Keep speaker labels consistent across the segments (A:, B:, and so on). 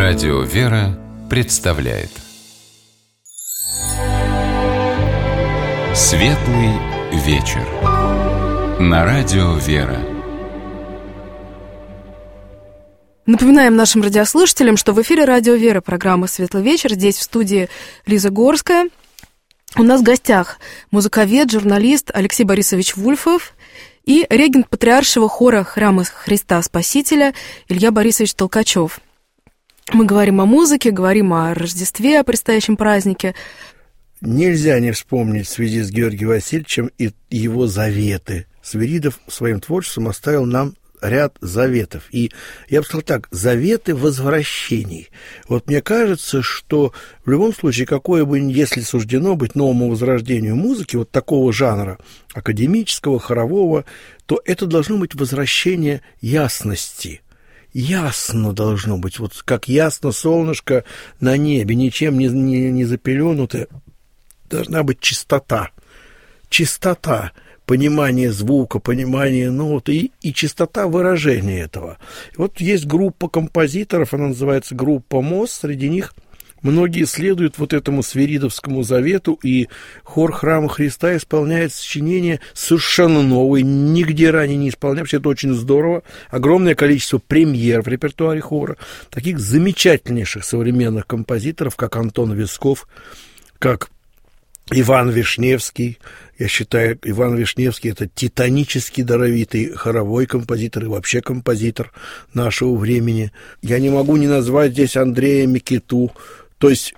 A: Радио «Вера» представляет Светлый вечер на Радио «Вера».
B: Напоминаем нашим радиослушателям, что в эфире Радио «Вера» программа «Светлый вечер». Здесь в студии Лиза Горская. У нас в гостях музыковед, журналист Алексей Борисович Вульфов и регент Патриаршего хора Храма Христа Спасителя Илья Борисович Толкачев. Мы говорим о музыке, говорим о Рождестве, о предстоящем празднике.
C: Нельзя не вспомнить в связи с Георгием Васильевичем и его заветы. Свиридов своим творчеством оставил нам ряд заветов. И я бы сказал так, заветы возвращений. Вот мне кажется, что в любом случае, какое бы, если суждено быть новому возрождению музыки, вот такого жанра, академического, хорового, то это должно быть возвращение ясности. Ясно должно быть, вот как ясно солнышко на небе, ничем не запеленутое. Должна быть чистота. Чистота понимание звука, понимание нот и чистота выражения этого. И вот есть группа композиторов, она называется группа МОЗ, среди них многие следуют вот этому свиридовскому завету, и хор Храма Христа исполняет сочинения совершенно новые, нигде ранее не исполнявшие, это очень здорово. Огромное количество премьер в репертуаре хора, таких замечательнейших современных композиторов, как Антон Висков, как Иван Вишневский. Я считаю, Иван Вишневский — это титанически даровитый хоровой композитор и вообще композитор нашего времени. Я не могу не назвать здесь Андрея Микиту. То есть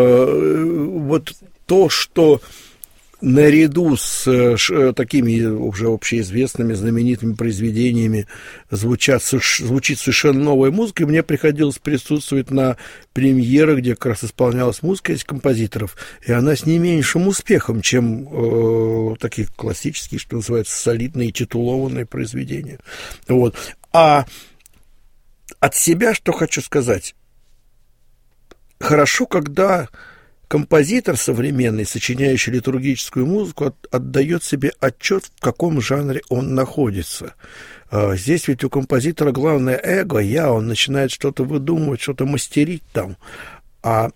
C: вот то, что наряду с такими уже общеизвестными, знаменитыми произведениями звучит совершенно новая музыка, и мне приходилось присутствовать на премьерах, где как раз исполнялась музыка из композиторов, и она с не меньшим успехом, чем такие классические, что называется, солидные, титулованные произведения. Вот. А от себя что хочу сказать. Хорошо, когда композитор современный, сочиняющий литургическую музыку, отдает себе отчет, в каком жанре он находится. Здесь ведь у композитора главное эго, он начинает что-то выдумывать, что-то мастерить там. А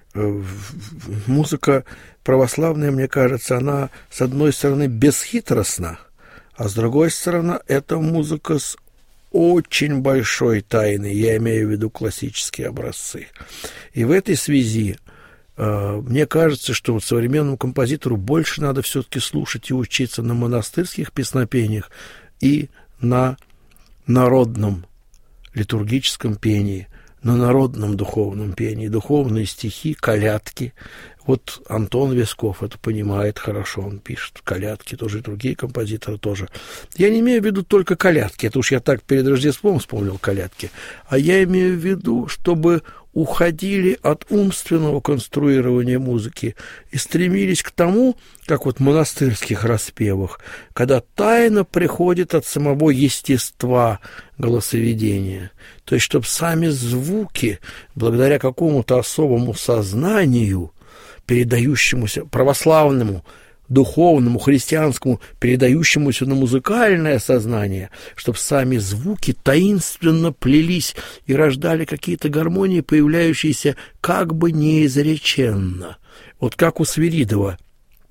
C: музыка православная, мне кажется, она, с одной стороны, бесхитростна, а с другой стороны, это музыка с очень большой тайной, я имею в виду классические образцы. И в этой связи мне кажется, что вот современному композитору больше надо все-таки слушать и учиться на монастырских песнопениях и на народном литургическом пении, на народном духовном пении, духовные стихи, колядки. Вот Антон Висков это понимает хорошо, он пишет колядки, тоже и другие композиторы тоже. Я не имею в виду только колядки, это уж я так перед Рождеством вспомнил колядки, а я имею в виду, чтобы уходили от умственного конструирования музыки и стремились к тому, как вот в монастырских распевах, когда тайна приходит от самого естества голосоведения. То есть, чтобы сами звуки, благодаря какому-то особому сознанию, передающемуся православному, духовному, христианскому, передающемуся на музыкальное сознание, чтобы сами звуки таинственно плелись и рождали какие-то гармонии, появляющиеся как бы неизреченно. Вот как у Свиридова.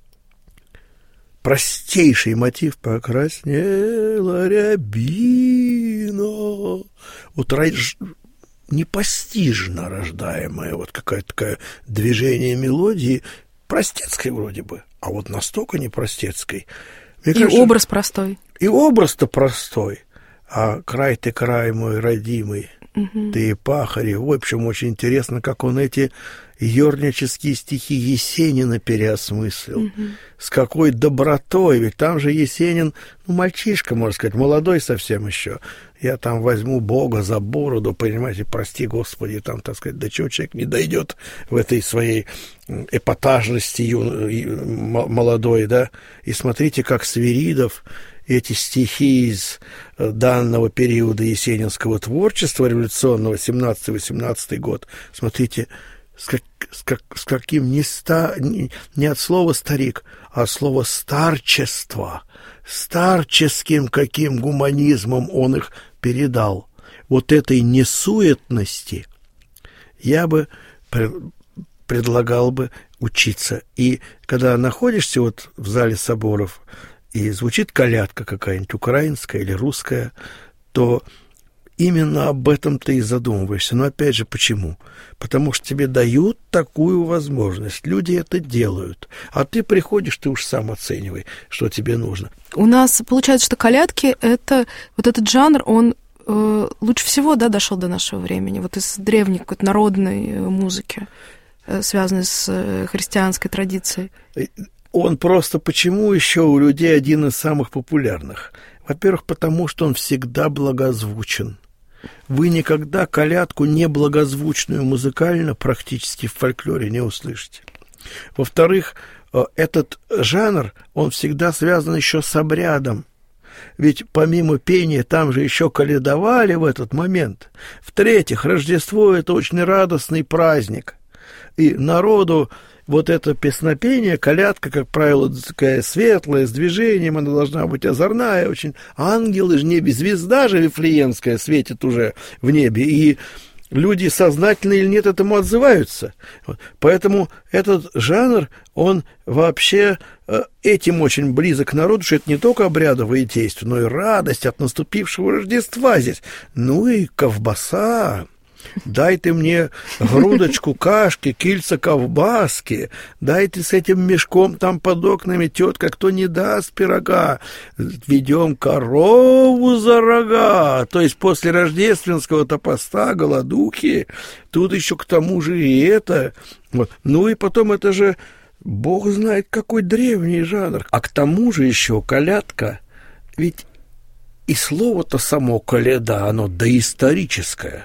C: Простейший мотив «Покраснела рябина». Вот непостижно рождаемое вот какое-то такое движение мелодии, простецкой вроде бы, а вот настолько не простецкой. Мне кажется,
B: образ простой.
C: И образ-то простой. А край ты, край мой родимый, ты и пахарь. В общем, очень интересно, как он эти ёрнические стихи Есенина переосмыслил. С какой добротой. Ведь там же Есенин, мальчишка, можно сказать, молодой совсем еще. Я там возьму Бога за бороду, понимаете, прости, Господи, там, так сказать, до чего человек не дойдет в этой своей эпатажности молодой, да. И смотрите, как Свиридов эти стихи из данного периода есенинского творчества революционного, 17-18 год, смотрите, с каким не от слова «старик», а от слова «старчество», старческим каким гуманизмом он их передал. Вот этой несуетности, я бы предлагал бы учиться. И когда находишься вот в зале соборов, и звучит колядка какая-нибудь, украинская или русская, то именно об этом ты и задумываешься. Но опять же, почему? Потому что тебе дают такую возможность. Люди это делают. А ты приходишь, ты уж сам оценивай, что тебе нужно.
B: У нас получается, что колядки, это вот этот жанр, он лучше всего, да, дошел до нашего времени. Вот из древней какой-то народной музыки, связанной с христианской традицией.
C: Он просто почему еще у людей один из самых популярных? Во-первых, потому что он всегда благозвучен. Вы никогда колядку неблагозвучную музыкально практически в фольклоре не услышите. Во-вторых, этот жанр, он всегда связан еще с обрядом. Ведь помимо пения там же еще колядовали в этот момент. В-третьих, Рождество – это очень радостный праздник. И народу вот это песнопение, колядка, как правило, такая светлая, с движением, она должна быть озорная, очень. Ангелы же в небе, звезда же вифлеемская светит уже в небе, и люди, сознательно или нет, этому отзываются. Поэтому этот жанр, он вообще этим очень близок к народу, что это не только обрядовые действия, но и радость от наступившего Рождества здесь. Ну и колбаса. Дайте мне грудочку кашки, кильца ковбаски, дайте с этим мешком там под окнами, тетка, кто не даст пирога, ведем корову за рога. То есть после рождественского-то поста, голодухи, тут еще к тому же и это. Вот. Ну и потом это же, бог знает, какой древний жанр. А к тому же еще колядка, ведь и слово-то само коляда, оно доисторическое.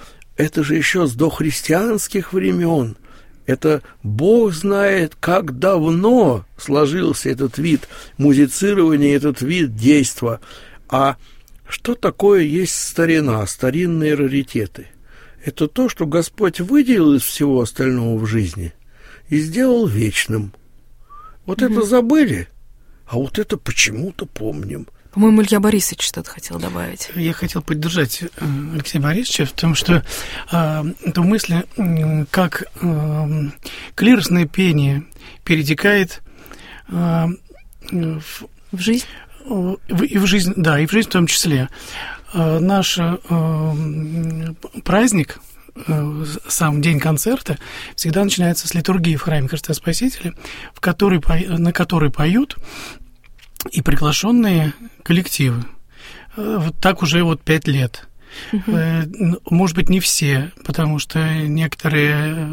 C: Это же еще с дохристианских времен. Это Бог знает, как давно сложился этот вид музицирования, этот вид действа. А что такое есть старина, старинные раритеты? Это то, что Господь выделил из всего остального в жизни и сделал вечным. Вот это забыли, а вот это почему-то помним.
B: По-моему, Илья Борисович что-то хотел добавить.
D: Я хотел поддержать Алексея Борисовича в том, что эту мысль, как клиросное пение перетекает в
B: жизнь.
D: И в жизнь, да, и в жизнь в том числе. Наш праздник, сам день концерта, всегда начинается с литургии в храме Христа Спасителя, на которой поют и приглашенные коллективы. Вот так уже 5 лет. Может быть, не все, потому что некоторые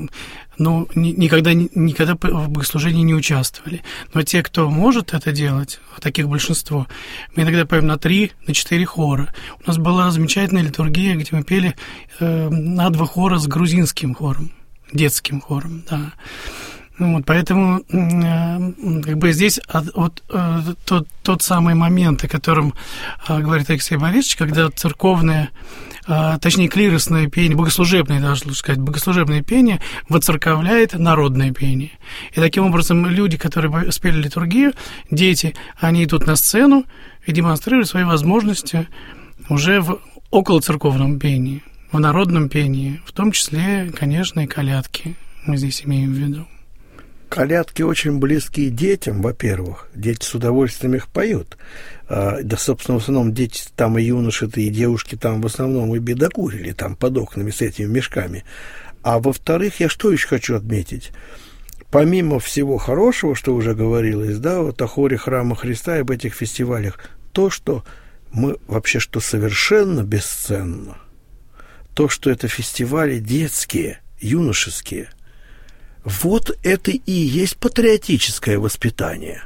D: никогда в богослужении не участвовали. Но те, кто может это делать, таких большинство, мы иногда поем на 3, на 4 хора. У нас была замечательная литургия, где мы пели на 2 хора с грузинским хором, детским хором, да. Вот, поэтому здесь тот самый момент, о котором говорит Алексей Борисович, когда церковное, точнее клиросное пение, богослужебное, даже лучше сказать, богослужебное пение воцерковляет народное пение. И таким образом люди, которые спели литургию, дети, они идут на сцену и демонстрируют свои возможности уже в околоцерковном пении, в народном пении, в том числе, конечно, и колядки мы здесь имеем в виду.
C: Колядки очень близки детям, во-первых. Дети с удовольствием их поют. Да, собственно, в основном дети там и юноши-то, и девушки там в основном и бедокурили там под окнами с этими мешками. А во-вторых, я что еще хочу отметить? Помимо всего хорошего, что уже говорилось, да, вот о хоре Храма Христа и об этих фестивалях, то, что мы вообще, что совершенно бесценно, то, что это фестивали детские, юношеские, вот это и есть патриотическое воспитание.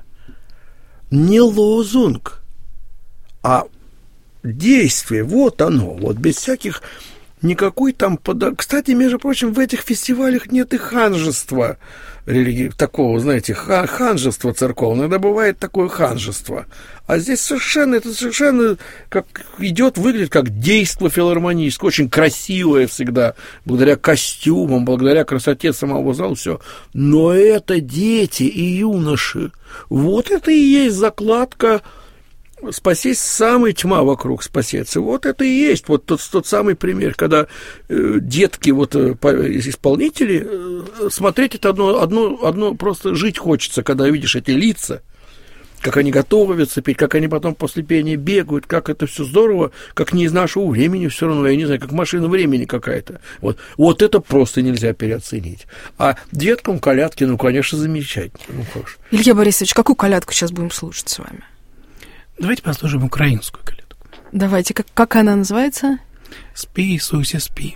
C: Не лозунг, а действие. Вот оно. Вот без всяких никакой там... Кстати, между прочим, в этих фестивалях нет и ханжества. Такого, знаете, ханжества церковного. Иногда бывает такое ханжество. А здесь совершенно как идет, выглядит как действо филармоническое, очень красивое всегда, благодаря костюмам, благодаря красоте самого зала, все. Но это дети и юноши. Вот это и есть закладка спасись самой тьма вокруг спасется. Вот это и есть вот тот самый пример, когда детки, вот исполнители, смотреть это одно просто жить хочется, когда видишь эти лица, как они готовятся петь, как они потом после пения бегают, как это все здорово, как не из нашего времени все равно, я не знаю, как машина времени какая-то. Вот это просто нельзя переоценить. А деткам колядки, конечно, замечательно.
B: Илья Борисович, какую колядку сейчас будем слушать с вами?
D: Давайте послушаем украинскую колядку.
B: Давайте. Как она называется?
D: «Спи, Иисусе, спи».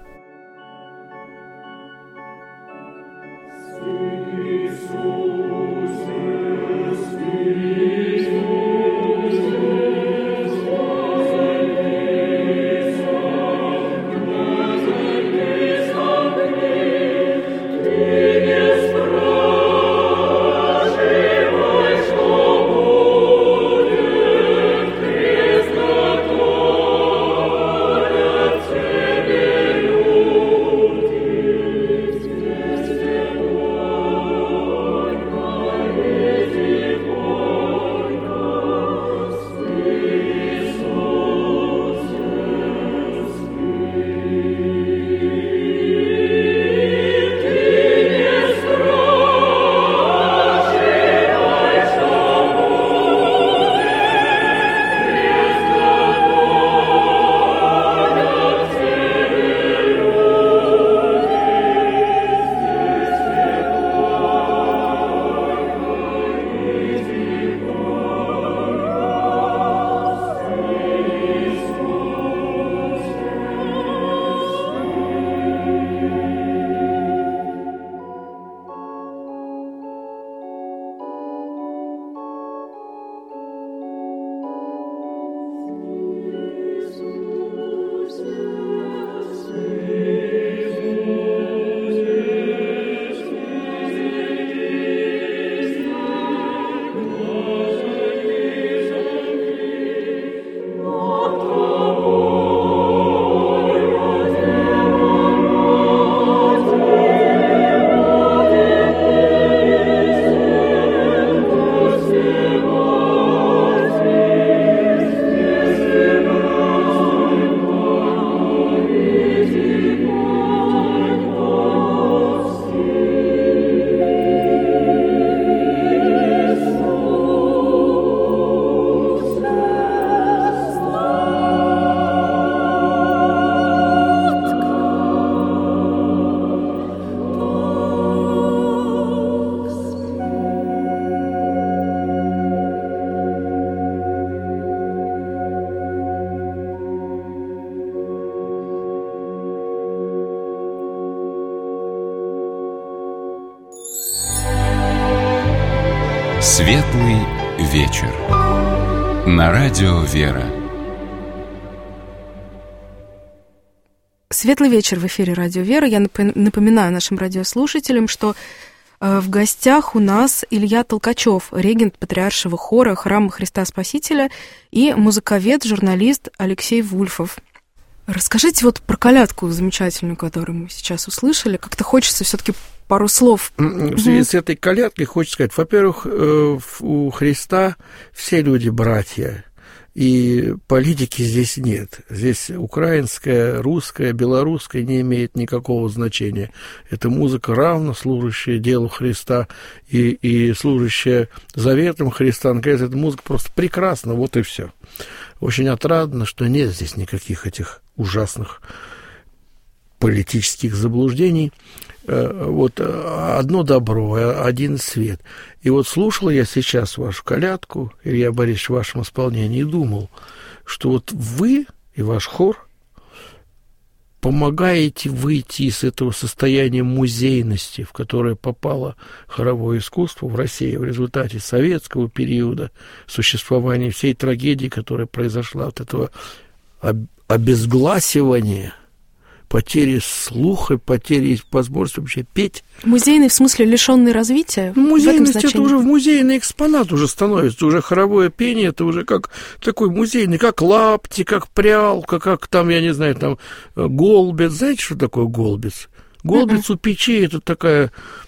A: Светлый вечер. На радио «Вера».
B: Светлый вечер в эфире радио «Вера». Я напоминаю нашим радиослушателям, что в гостях у нас Илья Толкачев, регент Патриаршего хора Храма Христа Спасителя, и музыковед, журналист Алексей Вульфов. Расскажите вот про колядку замечательную, которую мы сейчас услышали. Как-то хочется все-таки пару слов.
C: В связи с этой колядкой хочется сказать, во-первых, у Христа все люди братья, и политики здесь нет. Здесь украинская, русская, белорусская не имеет никакого значения. Это музыка равно служащая делу Христа и служащая заветам Христа. Наконец, эта музыка просто прекрасна, вот и все. Очень отрадно, что нет здесь никаких этих ужасных политических заблуждений. Вот одно добро, один свет. И вот слушал я сейчас вашу колядку, Илья Борисович, в вашем исполнении, и думал, что вот вы и ваш хор помогаете выйти из этого состояния музейности, в которое попало хоровое искусство в России в результате советского периода существования, всей трагедии, которая произошла от этого обезгласивания, потери слуха, потери возможности вообще петь.
B: Музейный в смысле лишённый развития?
C: Музейность это уже в музейный экспонат уже становится, уже хоровое пение, это уже как такой музейный, как лапти, как прялка, как там, я не знаю, там голубец. Знаете, что такое голубец? Голубец у печи это такая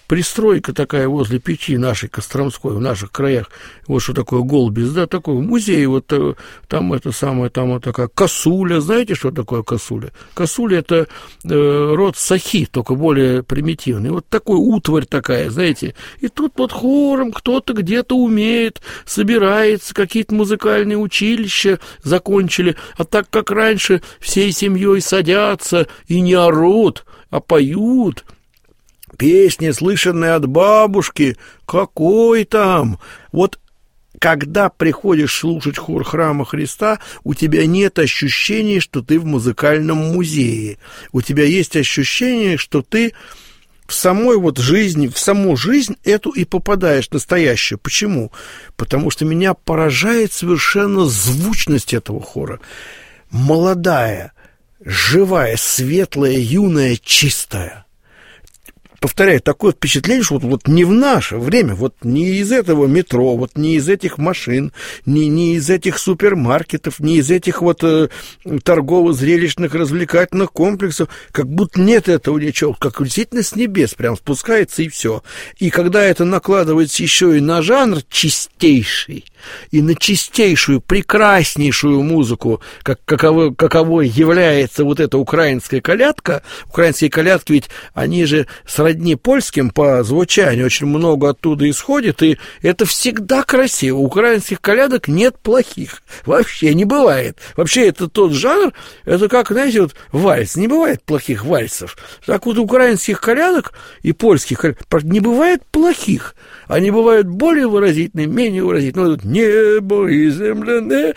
C: пристройка такая возле печи нашей Костромской, в наших краях, вот что такое Голубец, да, такой музей, вот там это самое, там вот такая косуля, знаете, что такое косуля? Косуля – это род сахи, только более примитивный, вот такой утварь такая, знаете, и тут вот хором кто-то где-то умеет, собирается, какие-то музыкальные училища закончили, а так как раньше всей семьей садятся и не орут, а поют. Песни, слышанные от бабушки, какой там? Вот когда приходишь слушать хор Храма Христа, у тебя нет ощущения, что ты в музыкальном музее. У тебя есть ощущение, что ты в самой вот жизни, в саму жизнь эту и попадаешь, настоящую. Почему? Потому что меня поражает совершенно звучность этого хора. Молодая, живая, светлая, юная, чистая. Повторяю, такое впечатление, что вот не в наше время, вот не из этого метро, вот не из этих машин, не из этих супермаркетов, не из этих вот торгово-зрелищных развлекательных комплексов, как будто нет этого ничего, как действительно с небес прям спускается и все. И когда это накладывается еще и на жанр чистейший, и на чистейшую, прекраснейшую музыку, каковой является вот эта украинская колядка, украинские колядки ведь, они же сродни польским по звучанию, очень много оттуда исходит, и это всегда красиво. У украинских колядок нет плохих, вообще не бывает. Вообще это тот жанр, это как, знаете, вот вальс, не бывает плохих вальсов. Так вот у украинских колядок и польских колядок не бывает плохих. Они бывают более выразительные, менее выразительные. Вот небо и земляные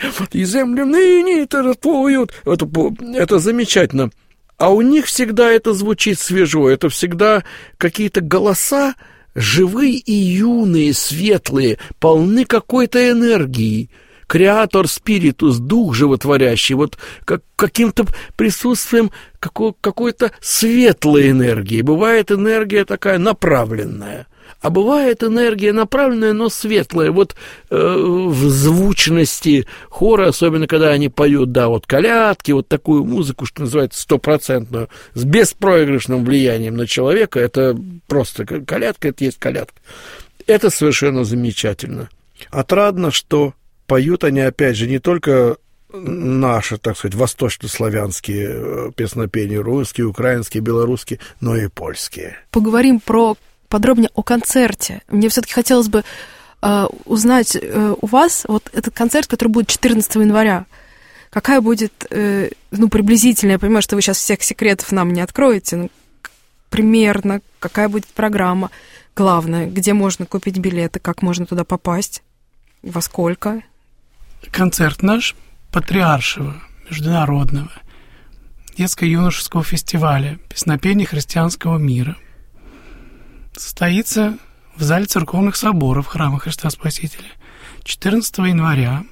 C: не торопуют. Это замечательно. А у них всегда это звучит свежо. Это всегда какие-то голоса живые и юные, светлые, полны какой-то энергии. Креатор спиритус, дух животворящий, вот каким-то присутствием какой-то светлой энергии. Бывает энергия такая направленная. А бывает энергия направленная, но светлая. Вот в звучности хора, особенно когда они поют, да, вот колядки, вот такую музыку, что называется, стопроцентную, с беспроигрышным влиянием на человека, это просто колядка, это есть колядка. Это совершенно замечательно. Отрадно, что поют они, опять же, не только наши, так сказать, восточнославянские песнопения, русские, украинские, белорусские, но и польские.
B: Поговорим подробнее о концерте. Мне все-таки хотелось бы узнать у вас вот этот концерт, который будет 14 января. Какая будет, приблизительно, я понимаю, что вы сейчас всех секретов нам не откроете, но примерно какая будет программа, главное, где можно купить билеты, как можно туда попасть, во сколько?
D: Концерт наш патриаршего международного детско-юношеского фестиваля «Песнопение христианского мира» состоится в зале церковных соборов Храма Христа Спасителя 14 января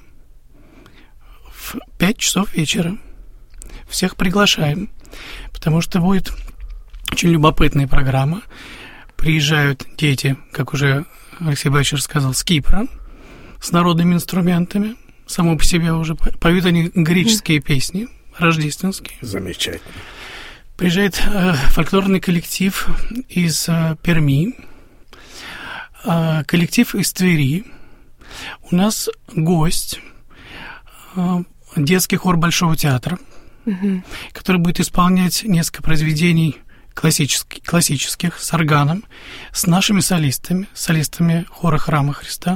D: в 5 часов вечера. Всех приглашаем, потому что будет очень любопытная программа. Приезжают дети, как уже Алексей Борисович рассказал, с Кипра, с народными инструментами. Само по себе уже поют они греческие песни, рождественские.
C: Замечательно.
D: Приезжает фольклорный коллектив из Перми, коллектив из Твери. У нас гость, детский хор Большого театра, который будет исполнять несколько произведений классических с органом, с нашими солистами хора Храма Христа.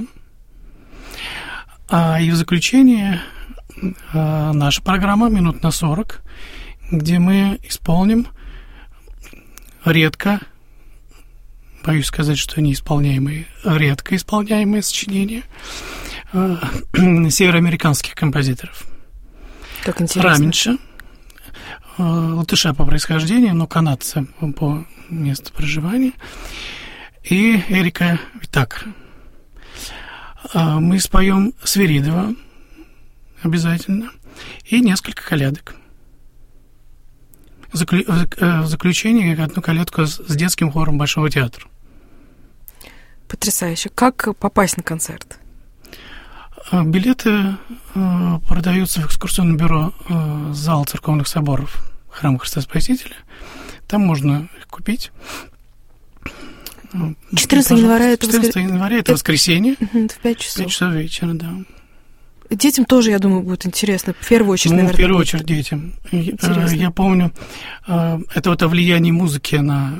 D: И в заключение наша программа минут на 40, где мы исполним редко, боюсь сказать, что неисполняемые, редко исполняемые сочинения североамериканских композиторов.
B: Как интересно.
D: Раменша, латыша по происхождению, но канадца по месту проживания, и Эрика Витакра. Мы споем Свиридова обязательно и несколько колядок. В заключение одну колядку с детским хором Большого театра.
B: Потрясающе. Как попасть на концерт?
D: Билеты продаются в экскурсионном бюро зала церковных соборов Храма Христа Спасителя. Там можно их купить.
B: 14 января это
D: 14 января это воскресенье.
B: В 5 часов.
D: 5 часов вечера, да.
B: Детям тоже, я думаю, будет интересно. В первую очередь, наверное.
D: В первую очередь детям. Я помню, это вот о влиянии музыки на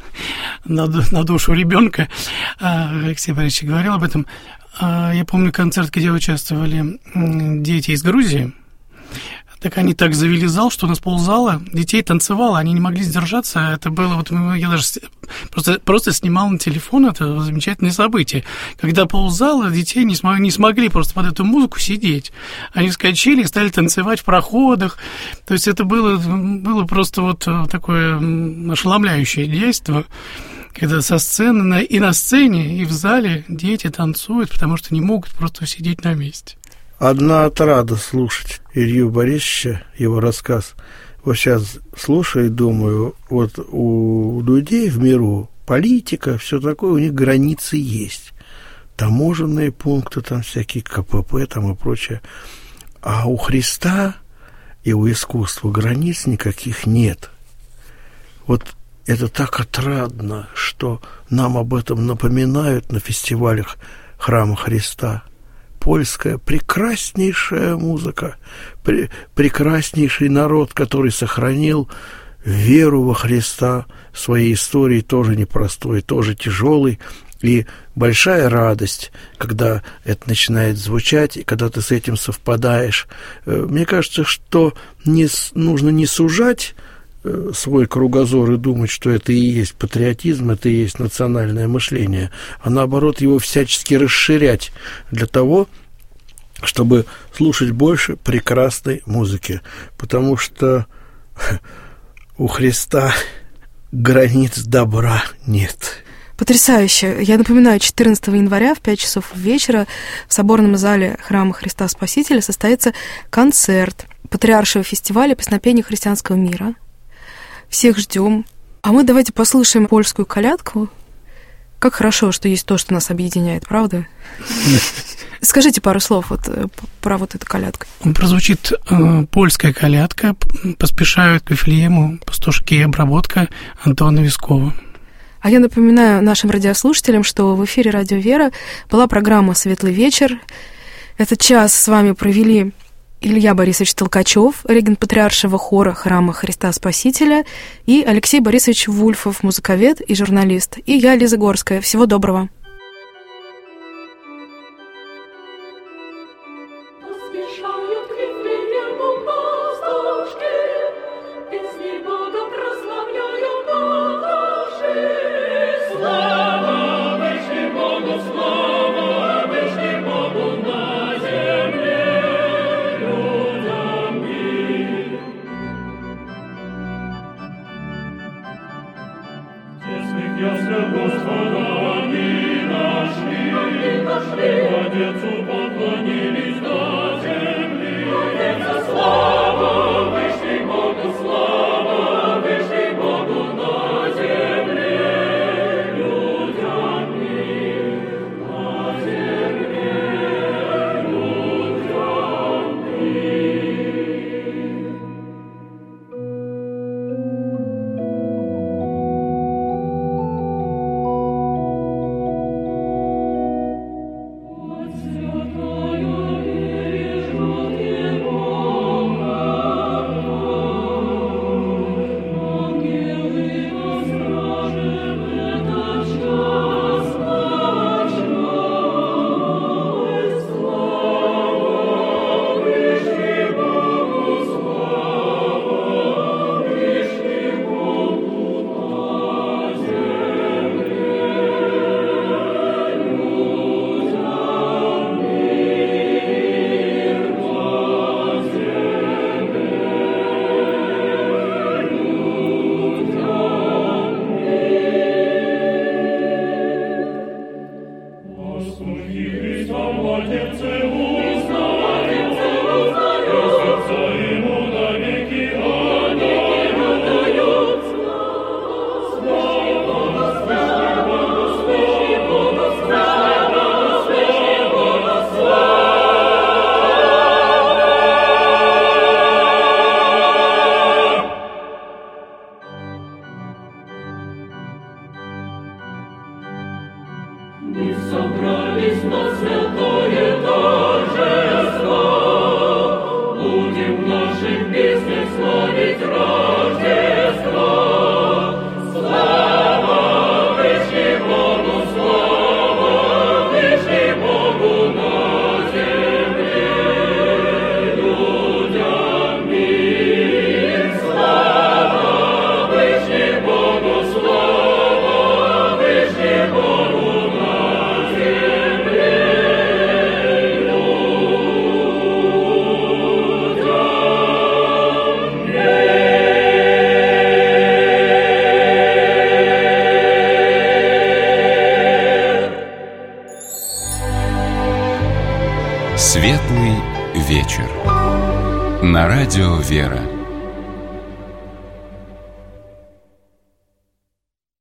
D: душу ребенка. Алексей Борисович говорил об этом. Я помню концерт, где участвовали дети из Грузии. Так они так завели зал, что у нас ползала детей танцевало, они не могли сдержаться. Это было, вот я даже просто снимал на телефон, это замечательное событие. Когда ползала, детей не смогли просто под эту музыку сидеть. Они вскочили и стали танцевать в проходах. То есть это было просто вот такое ошеломляющее действие, когда со сцены и на сцене, и в зале дети танцуют, потому что не могут просто сидеть на месте.
C: Одна отрада слушать Илью Борисовича, его рассказ. Вот сейчас слушаю и думаю, вот у людей в миру политика, все такое, у них границы есть. Таможенные пункты, там всякие КПП там и прочее. А у Христа и у искусства границ никаких нет. Вот это так отрадно, что нам об этом напоминают на фестивалях Храма Христа. Польская прекраснейшая музыка, прекраснейший народ, который сохранил веру во Христа в своей истории, тоже непростой, тоже тяжелый. И большая радость, когда это начинает звучать, и когда ты с этим совпадаешь. Мне кажется, что нужно не сужать свой кругозор и думать, что это и есть патриотизм, это и есть национальное мышление, а наоборот его всячески расширять для того, чтобы слушать больше прекрасной музыки, потому что у Христа границ добра нет.
B: Потрясающе. Я напоминаю, 14 января в 5 часов вечера в соборном зале Храма Христа Спасителя состоится концерт Патриаршего фестиваля песнопения христианского мира. Всех ждем. А мы давайте послушаем польскую колядку. Как хорошо, что есть то, что нас объединяет, правда? Скажите пару слов про вот эту колядку.
D: Прозвучит польская колядка «Поспешают к Вифлеему пастушки», обработка Антона Вискова.
B: А я напоминаю нашим радиослушателям, что в эфире «Радио Вера» была программа «Светлый вечер». Этот час с вами провели Илья Борисович Толкачев, регент Патриаршего хора Храма Христа Спасителя, и Алексей Борисович Вульфов, музыковед и журналист, и я, Лиза Горская. Всего доброго.
E: Святая
A: Светлый вечер. На радио «Вера».